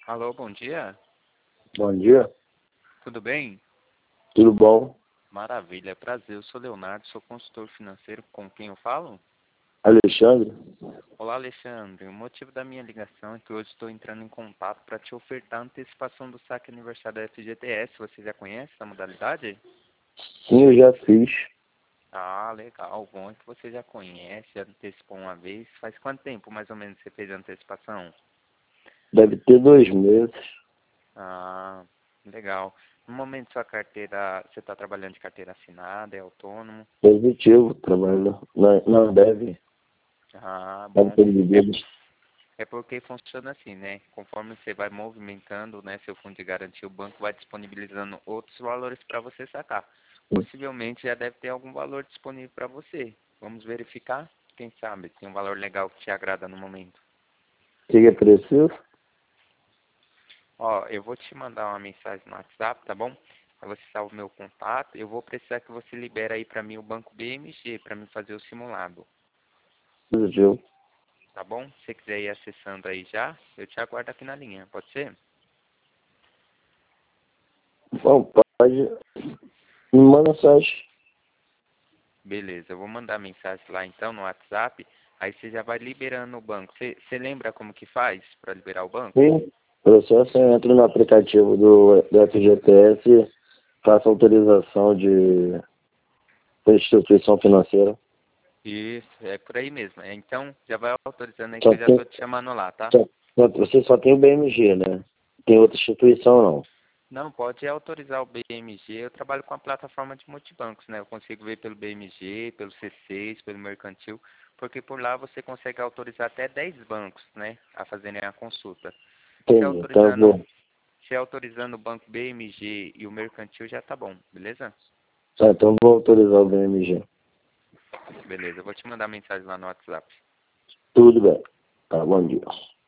Alô, bom dia. Bom dia, Tudo bem? tudo bom? Maravilha, prazer. Eu sou Leonardo, sou consultor financeiro. Com quem eu falo? Alexandre? Olá, Alexandre. O motivo da minha ligação é que hoje estou entrando em contato para te ofertar a antecipação do saque aniversário da FGTS. Você já conhece essa modalidade? Sim, eu já fiz. Ah, legal. Bom é que você já conhece, já antecipou uma vez. Faz quanto tempo, mais ou menos, você fez a antecipação? Deve ter 2 meses. Ah, legal. No momento, sua carteira, você está trabalhando de carteira assinada, é autônomo? Positivo, trabalho. Não deve. Ah, Deve bom. ter É bebido. É porque funciona assim, né? Conforme você vai movimentando, né, seu fundo de garantia, o banco vai disponibilizando outros valores para você sacar. Possivelmente já deve ter algum valor disponível para você. Vamos verificar? Quem sabe tem um valor legal que te agrada no momento. O que é preciso? Ó, eu vou te mandar uma mensagem no WhatsApp, tá bom? Aí você salva o meu contato. Eu vou precisar que você libere aí para mim o banco BMG para mim fazer o simulado, Positivo. tá bom? Se você quiser ir acessando aí já, eu te aguardo aqui na linha, pode ser? Bom, pode. Me manda mensagem. Beleza, eu vou mandar mensagem lá então no WhatsApp, aí você já vai liberando o banco. Você lembra como que faz para liberar o banco? Sim. Processo, eu entro no aplicativo do FGTS, faço autorização de instituição financeira. Isso, é por aí mesmo. Então, já vai autorizando aí que Só eu já tem, estou te chamando lá, tá? você só tem o BMG, né? Tem outra instituição, não. Não, pode autorizar o BMG. Eu trabalho com a plataforma de multibancos, né? Eu consigo ver pelo BMG, pelo C6, pelo Mercantil, porque por lá você consegue autorizar até 10 bancos, né, a fazerem a consulta. Se Entendi. Então eu autorizando, vou. se autorizando o banco BMG e o Mercantil já tá bom, beleza? Tá, então eu vou autorizar o BMG. Beleza, eu vou te mandar mensagem lá no WhatsApp. Tudo bem. Tá, bom dia.